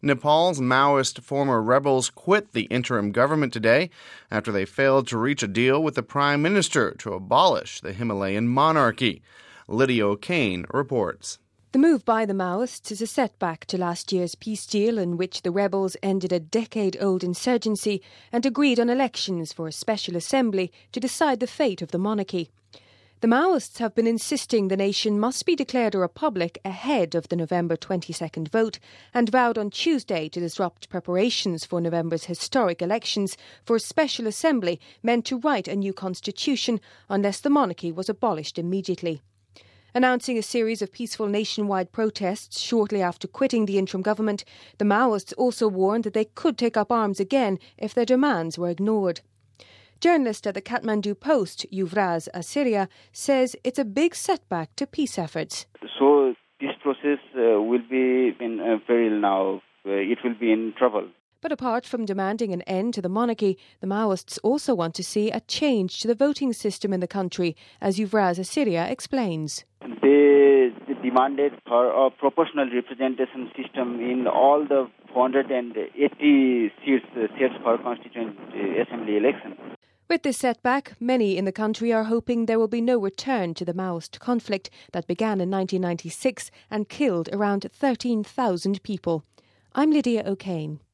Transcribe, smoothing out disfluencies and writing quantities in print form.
Nepal's Maoist former rebels quit the interim government today after they failed to reach a deal with the prime minister to abolish the Himalayan monarchy. Lydia O'Kane reports. The move by the Maoists is a setback to last year's peace deal in which the rebels ended a decade-old insurgency and agreed on elections for a special assembly to decide the fate of the monarchy. The Maoists have been insisting the nation must be declared a republic ahead of the November 22nd vote and vowed on Tuesday to disrupt preparations for November's historic elections for a special assembly meant to write a new constitution unless the monarchy was abolished immediately. Announcing a series of peaceful nationwide protests shortly after quitting the interim government, the Maoists also warned that they could take up arms again if their demands were ignored. Journalist at the Kathmandu Post, Yuvraj Asirya, says it's a big setback to peace efforts. So this process will be in peril now. It will be in trouble. But apart from demanding an end to the monarchy, the Maoists also want to see a change to the voting system in the country, as Yuvraj Asirya explains. They demanded for a proportional representation system in all the 480 seats for Constituent Assembly election. With this setback, many in the country are hoping there will be no return to the Maoist conflict that began in 1996 and killed around 13,000 people. I'm Lydia O'Kane.